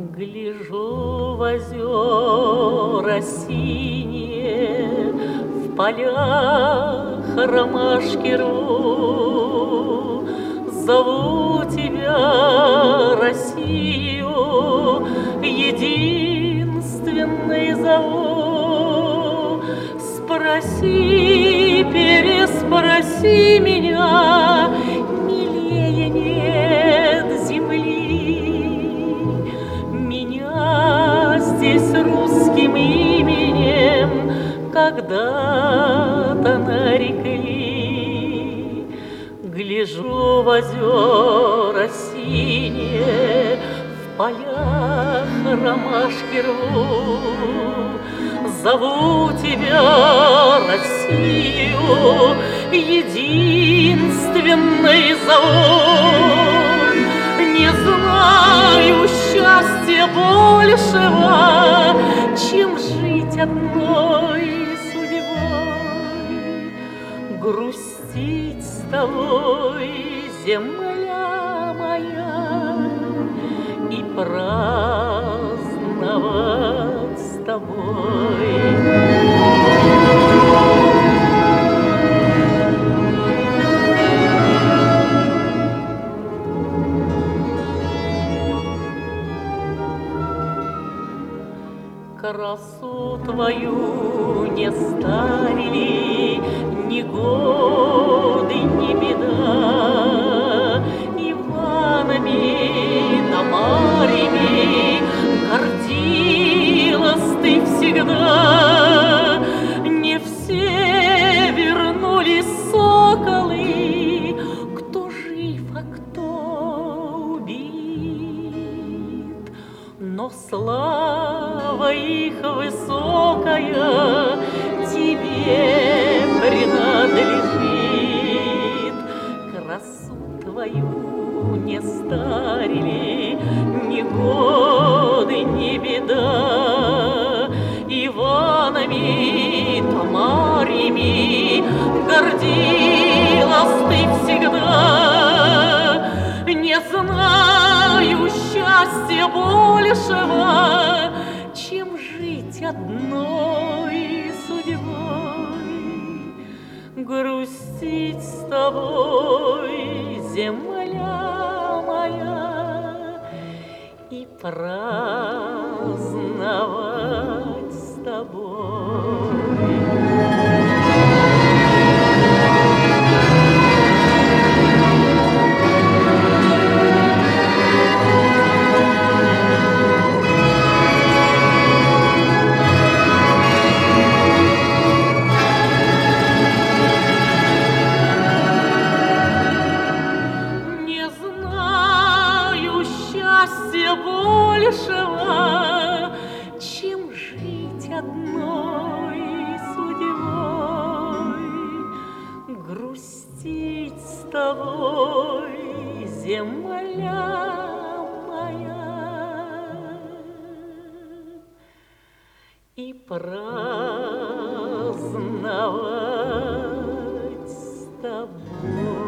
Гляжу в озера синие, в полях ромашки рву. Зову тебя, Россию, единственной зову. Спроси, переспроси меня, милее нет земли. Меня здесь русским именем когда-то нарекли. Гляжу в озера синие, в полях ромашки рву. Зову тебя, Россию, единственной зову. Не знаю счастья большего, чем жить одной судьбой. Грустить с тобой, земля моя, и праздновать с тобой. Красу твою не старили ни годы, ни беда. Иванами да Марьями гордилась ты всегда. Не все вернулись соколы, кто жив, а кто убит, но слава их высокая тебе принадлежит. Красу твою не старили ни годы, ни беда. Иванами да Марьями гордилась ты всегда. Не знаю счастья большего, чем жить одной судьбой. Грустить с тобой, земля моя, и праздновать с тобой. Большего, чем жить одной судьбой. Грустить с тобой, земля моя, и праздновать с тобой.